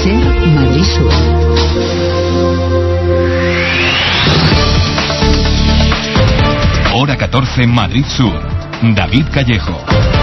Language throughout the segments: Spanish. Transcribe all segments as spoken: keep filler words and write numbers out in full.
SER Madrid Sur. Hora catorce, Madrid Sur. David Callejo.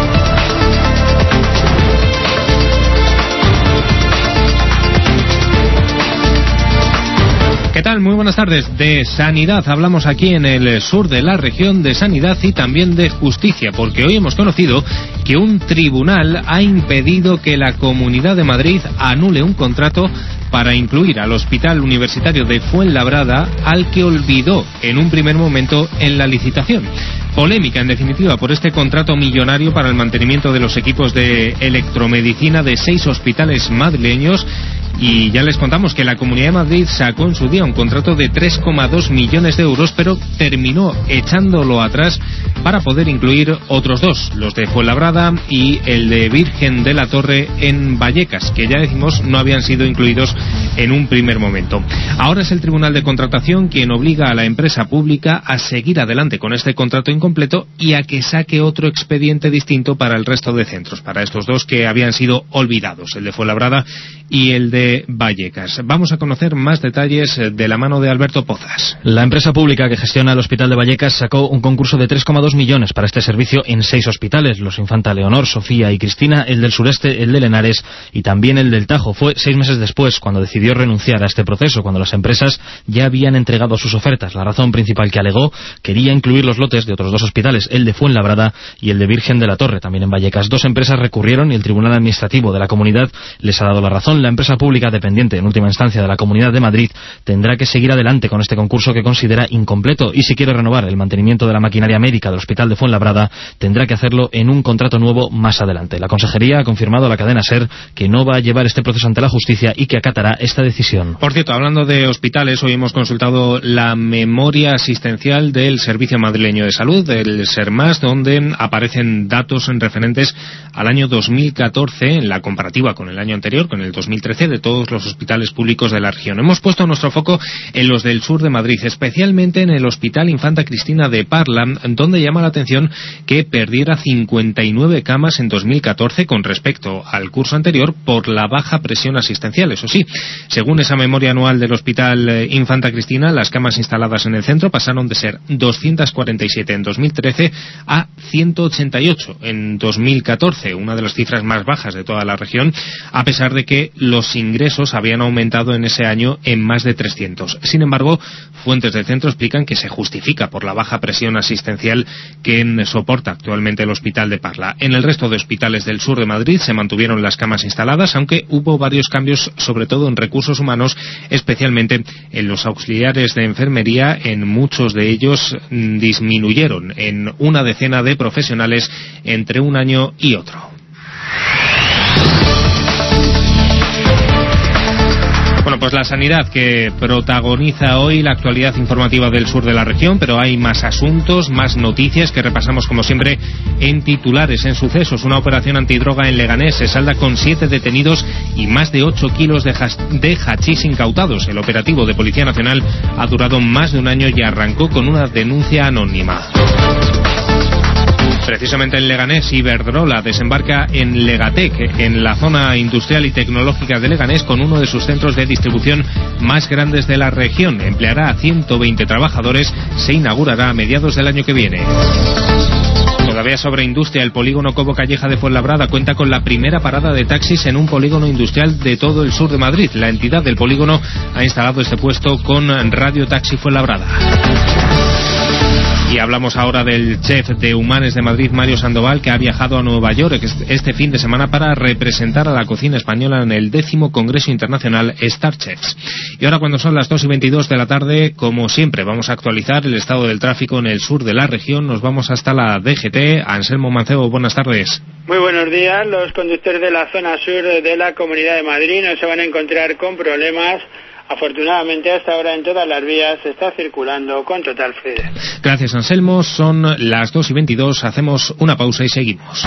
¿Qué tal? Muy buenas tardes. De sanidad hablamos aquí en el sur de la región, de sanidad y también de justicia, porque hoy hemos conocido que un tribunal ha impedido que la Comunidad de Madrid anule un contrato para incluir al Hospital Universitario de Fuenlabrada, al que olvidó en un primer momento en la licitación. Polémica, en definitiva, por este contrato millonario para el mantenimiento de los equipos de electromedicina de seis hospitales madrileños. Y ya les contamos que la Comunidad de Madrid sacó en su día un contrato de tres coma dos millones de euros, pero terminó echándolo atrás para poder incluir otros dos, los de Fuenlabrada y el de Virgen de la Torre en Vallecas, que ya decimos no habían sido incluidos en un primer momento. Ahora es el Tribunal de Contratación quien obliga a la empresa pública a seguir adelante con este contrato incompleto y a que saque otro expediente distinto para el resto de centros, para estos dos que habían sido olvidados, el de Fuenlabrada y el de Vallecas. Vamos a conocer más detalles de la mano de Alberto Pozas. La empresa pública que gestiona el Hospital de Vallecas sacó un concurso de tres coma dos millones para este servicio en seis hospitales, los Infanta Leonor, Sofía y Cristina, el del Sureste, el de Lenares y también el del Tajo. Fue seis meses después cuando decidió renunciar a este proceso, cuando las empresas ya habían entregado sus ofertas. La razón principal que alegó: quería incluir los lotes de otros dos hospitales, el de Fuenlabrada y el de Virgen de la Torre, también en Vallecas. Dos empresas recurrieron y el Tribunal Administrativo de la Comunidad les ha dado la razón. La empresa pública, dependiente en última instancia de la Comunidad de Madrid, tendrá que seguir adelante con este concurso que considera incompleto, y si quiere renovar el mantenimiento de la maquinaria médica del Hospital de Fuenlabrada tendrá que hacerlo en un contrato nuevo más adelante. La Consejería ha confirmado a la cadena SER que no va a llevar este proceso ante la justicia y que acatará esta decisión. Por cierto, hablando de hospitales, hoy hemos consultado la memoria asistencial del Servicio Madrileño de Salud, del SERMAS, donde aparecen datos referentes al año dos mil catorce en la comparativa con el año anterior, con el dos mil trece, de todos los hospitales públicos de la región. Hemos puesto nuestro foco en los del sur de Madrid, especialmente en el Hospital Infanta Cristina de Parla, donde llama la atención que perdiera cincuenta y nueve camas en dos mil catorce con respecto al curso anterior por la baja presión asistencial. Eso sí, según esa memoria anual del Hospital Infanta Cristina, las camas instaladas en el centro pasaron de ser doscientas cuarenta y siete en dos mil trece a ciento ochenta y ocho en dos mil catorce, una de las cifras más bajas de toda la región, a pesar de que los ingresos habían aumentado en ese año en más de trescientos. Sin embargo, fuentes del centro explican que se justifica por la baja presión asistencial que soporta actualmente el Hospital de Parla. En el resto de hospitales del sur de Madrid se mantuvieron las camas instaladas, aunque hubo varios cambios, sobre todo en recursos humanos, especialmente en los auxiliares de enfermería. En muchos de ellos mmm, disminuyeron en una decena de profesionales entre un año y otro. Bueno, pues la sanidad que protagoniza hoy la actualidad informativa del sur de la región, pero hay más asuntos, más noticias que repasamos como siempre en titulares, en sucesos. Una operación antidroga en Leganés se salda con siete detenidos y más de ocho kilos de, de hachís incautados. El operativo de Policía Nacional ha durado más de un año y arrancó con una denuncia anónima. Precisamente en Leganés, Iberdrola desembarca en Legatec, en la zona industrial y tecnológica de Leganés, con uno de sus centros de distribución más grandes de la región. Empleará a ciento veinte trabajadores, se inaugurará a mediados del año que viene. Todavía sobre industria, el polígono Cobo Calleja de Fuenlabrada cuenta con la primera parada de taxis en un polígono industrial de todo el sur de Madrid. La entidad del polígono ha instalado este puesto con Radio Taxi Fuenlabrada. Y hablamos ahora del chef de Humanes de Madrid, Mario Sandoval, que ha viajado a Nueva York este fin de semana para representar a la cocina española en el décimo Congreso Internacional Star Chefs. Y ahora, cuando son las dos y veintidós de la tarde, como siempre, vamos a actualizar el estado del tráfico en el sur de la región. Nos vamos hasta la D G T. Anselmo Mancebo, buenas tardes. Muy buenos días. Los conductores de la zona sur de la Comunidad de Madrid no se van a encontrar con problemas. Afortunadamente, hasta ahora en todas las vías se está circulando con total fluidez. Gracias, Anselmo. Son las dos y veintidós. Hacemos una pausa y seguimos.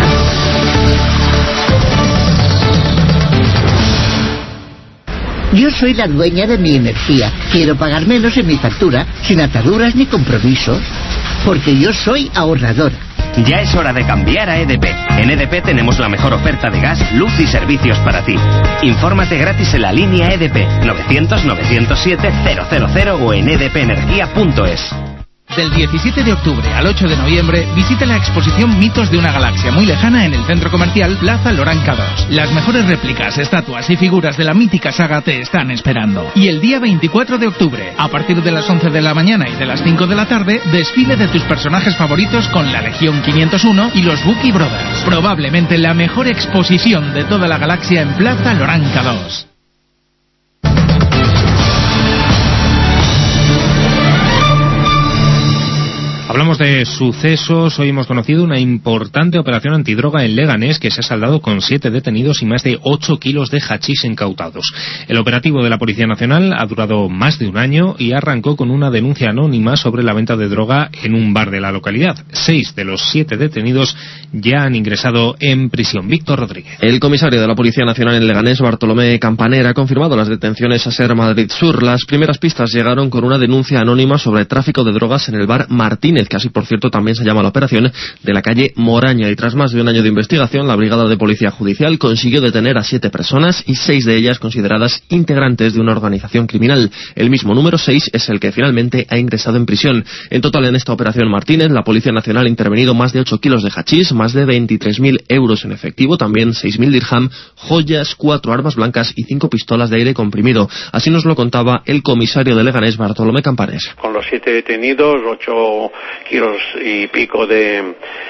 Yo soy la dueña de mi energía. Quiero pagar menos en mi factura, sin ataduras ni compromisos. Porque yo soy ahorradora. Ya es hora de cambiar a E D P. En E D P tenemos la mejor oferta de gas, luz y servicios para ti. Infórmate gratis en la línea E D P novecientos novecientos siete cero cero cero o en e d p energía punto es. Del diecisiete de octubre al ocho de noviembre, visita la exposición Mitos de una galaxia muy lejana en el centro comercial Plaza Loranca dos. Las mejores réplicas, estatuas y figuras de la mítica saga te están esperando. Y el día veinticuatro de octubre, a partir de las once de la mañana y de las cinco de la tarde, desfile de tus personajes favoritos con la Legión quinientos uno y los Wookiee Brothers. Probablemente la mejor exposición de toda la galaxia en Plaza Loranca dos. Hablamos de sucesos. Hoy hemos conocido una importante operación antidroga en Leganés que se ha saldado con siete detenidos y más de ocho kilos de hachís incautados. El operativo de la Policía Nacional ha durado más de un año y arrancó con una denuncia anónima sobre la venta de droga en un bar de la localidad. Seis de los siete detenidos ya han ingresado en prisión. Víctor Rodríguez. El comisario de la Policía Nacional en Leganés, Bartolomé Campanera, ha confirmado las detenciones a SER Madrid Sur. Las primeras pistas llegaron con una denuncia anónima sobre tráfico de drogas en el bar Martínez, que así por cierto también se llama la operación, de la calle Moraña, y tras más de un año de investigación la Brigada de Policía Judicial consiguió detener a siete personas y seis de ellas consideradas integrantes de una organización criminal. El mismo número seis es el que finalmente ha ingresado en prisión. En total, en esta operación Martínez, la Policía Nacional ha intervenido más de ocho kilos de hachís, más de veintitrés mil euros en efectivo, también seis mil dirham, joyas, cuatro armas blancas y cinco pistolas de aire comprimido. Así nos lo contaba el comisario de Leganés, Bartolomé Campanés. Con los siete detenidos, ocho kilos y pico de,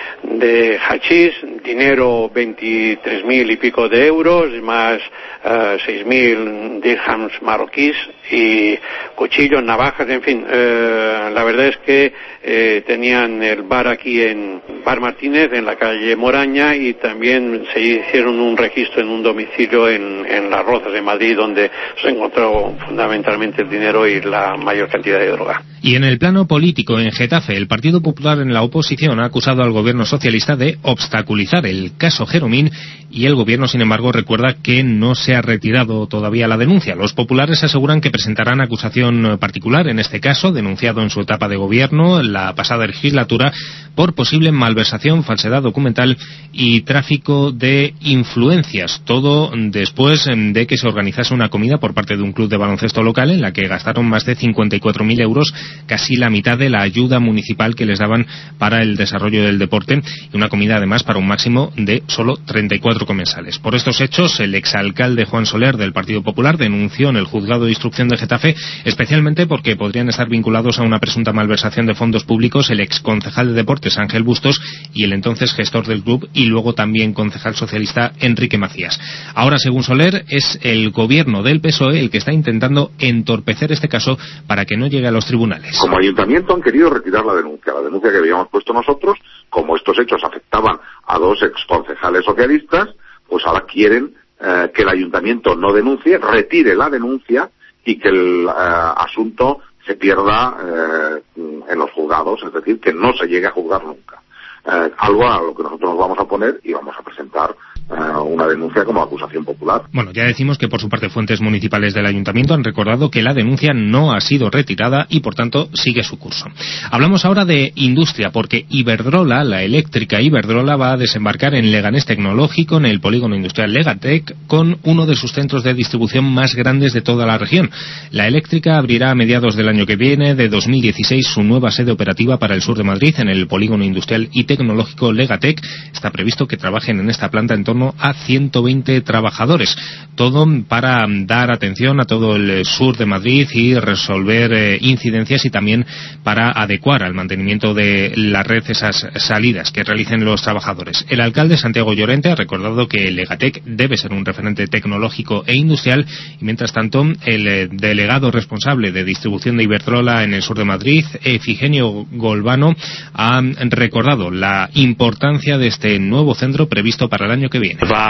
de hachís, dinero veintitrés mil y pico de euros, más uh, seis mil dirhams marroquíes y cuchillos, navajas, en fin. Uh, la verdad es que eh, tenían el bar aquí en Bar Martínez, en la calle Moraña, y también se hicieron un registro en un domicilio en, en Las Rozas de Madrid, donde se encontró fundamentalmente el dinero y la mayor cantidad de droga. Y en el plano político, en Getafe, el Partido Popular en la oposición ha acusado al gobierno socialista de obstaculizar el caso Jeromín, y el gobierno, sin embargo, recuerda que no se ha retirado todavía la denuncia. Los populares aseguran que presentarán acusación particular en este caso, denunciado en su etapa de gobierno la pasada legislatura, por posible malversación, falsedad documental y tráfico de influencias. Todo después de que se organizase una comida por parte de un club de baloncesto local en la que gastaron más de cincuenta y cuatro mil euros, casi la mitad de la ayuda municipal que les daban para el desarrollo del deporte, y una comida además para un máximo de solo treinta y cuatro comensales. Por estos hechos, el exalcalde Juan Soler del Partido Popular denunció en el juzgado de instrucción de Getafe, especialmente porque podrían estar vinculados a una presunta malversación de fondos públicos el exconcejal de deportes Ángel Bustos y el entonces gestor del club y luego también concejal socialista Enrique Macías. Ahora, según Soler, es el gobierno del P S O E el que está intentando entorpecer este caso para que no llegue a los tribunales. Como ayuntamiento han querido retirar la denuncia, la denuncia que habíamos puesto nosotros. Como estos hechos afectaban a dos exconcejales socialistas, pues ahora quieren eh, que el ayuntamiento no denuncie, retire la denuncia y que el eh, asunto se pierda eh, en los juzgados, es decir, que no se llegue a juzgar nunca. Eh, algo a lo que nosotros nos vamos a oponer y vamos a presentar eh, una denuncia como acusación popular. Bueno, ya decimos que por su parte fuentes municipales del ayuntamiento han recordado que la denuncia no ha sido retirada y por tanto sigue su curso. Hablamos ahora de industria, porque Iberdrola, la eléctrica Iberdrola, va a desembarcar en Leganés Tecnológico, en el polígono industrial Legatec, con uno de sus centros de distribución más grandes de toda la región. La eléctrica abrirá a mediados del año que viene, de dos mil dieciséis, su nueva sede operativa para el sur de Madrid, en el polígono industrial y tecnológico Legatec. Está previsto que trabajen en esta planta en torno a ciento veinte trabajadores. Todo para dar atención a todo el sur de Madrid y resolver eh, incidencias, y también para adecuar al mantenimiento de la red esas salidas que realicen los trabajadores. El alcalde Santiago Llorente ha recordado que Legatec debe ser un referente tecnológico e industrial, y mientras tanto el eh, delegado responsable de distribución de Iberdrola en el sur de Madrid, Efigenio Golbano, ha recordado la importancia de este nuevo centro previsto para el año que viene.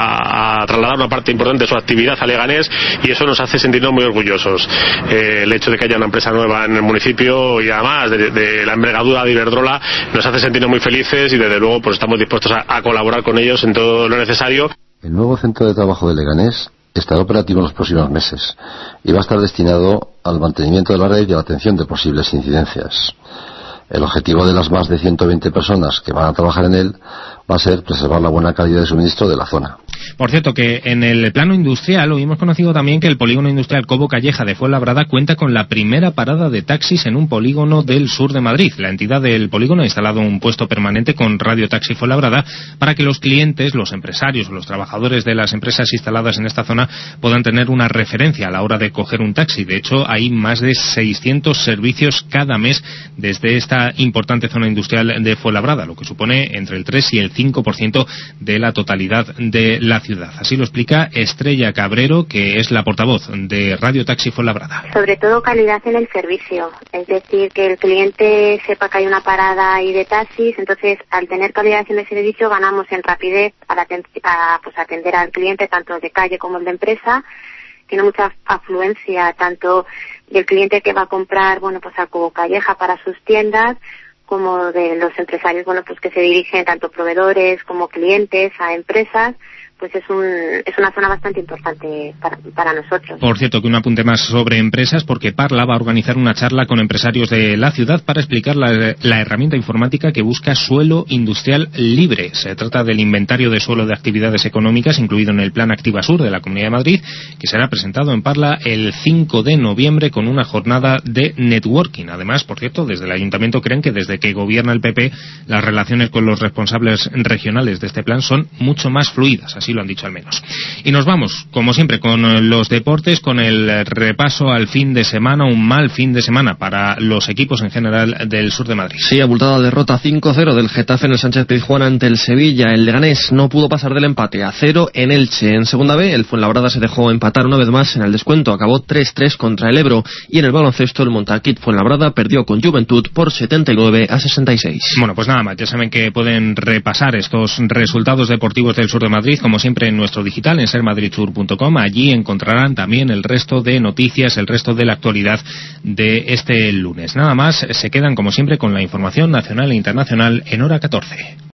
Va a trasladar una parte importante de su actividad a Leganés y eso nos hace sentirnos muy orgullosos. Eh, el hecho de que haya una empresa nueva en el municipio y además de, de la envergadura de Iberdrola nos hace sentirnos muy felices y desde luego pues estamos dispuestos a, a colaborar con ellos en todo lo necesario. El nuevo centro de trabajo de Leganés estará operativo en los próximos meses y va a estar destinado al mantenimiento de la red y a la atención de posibles incidencias. El objetivo de las más de ciento veinte personas que van a trabajar en él va a ser preservar la buena calidad de suministro de la zona. Por cierto, que en el plano industrial hoy hemos conocido también que el polígono industrial Cobo Calleja de Fuenlabrada cuenta con la primera parada de taxis en un polígono del sur de Madrid. La entidad del polígono ha instalado un puesto permanente con Radio Taxi Fuenlabrada para que los clientes, los empresarios o los trabajadores de las empresas instaladas en esta zona puedan tener una referencia a la hora de coger un taxi. De hecho, hay más de seiscientos servicios cada mes desde esta importante zona industrial de Fuenlabrada, lo que supone entre el tres y el cinco por ciento de la totalidad de la ciudad. Así lo explica Estrella Cabrero, que es la portavoz de Radio Taxi Fuenlabrada. Sobre todo calidad en el servicio, es decir, que el cliente sepa que hay una parada ahí de taxis, entonces al tener calidad en el servicio ganamos en rapidez al aten- a, pues, atender al cliente tanto de calle como el de empresa. Tiene mucha afluencia tanto del cliente que va a comprar, bueno, pues a Cobo Calleja para sus tiendas, como de los empresarios, bueno, pues que se dirigen tanto proveedores como clientes a empresas. Pues es, un, es una zona bastante importante para, para nosotros. Por cierto, que un apunte más sobre empresas, porque Parla va a organizar una charla con empresarios de la ciudad para explicar la, la herramienta informática que busca suelo industrial libre. Se trata del inventario de suelo de actividades económicas incluido en el Plan Activa Sur de la Comunidad de Madrid, que será presentado en Parla el cinco de noviembre con una jornada de networking. Además, por cierto, desde el Ayuntamiento creen que desde que gobierna el P P las relaciones con los responsables regionales de este plan son mucho más fluidas. Así lo han dicho al menos. Y nos vamos, como siempre, con los deportes, con el repaso al fin de semana, un mal fin de semana para los equipos en general del sur de Madrid. Sí, abultada derrota cinco cero del Getafe en el Sánchez Pizjuán ante el Sevilla. El Leganés no pudo pasar del empate a cero en Elche. En segunda B, el Fuenlabrada se dejó empatar una vez más en el descuento. Acabó tres tres contra el Ebro. Y en el baloncesto, el Montaquit Fuenlabrada perdió con Juventud por setenta y nueve a sesenta y seis. Bueno, pues nada más. Ya saben que pueden repasar estos resultados deportivos del sur de Madrid, como siempre en nuestro digital, en ser madrid sur punto com. Allí encontrarán también el resto de noticias, el resto de la actualidad de este lunes. Nada más, se quedan como siempre con la información nacional e internacional en hora catorce.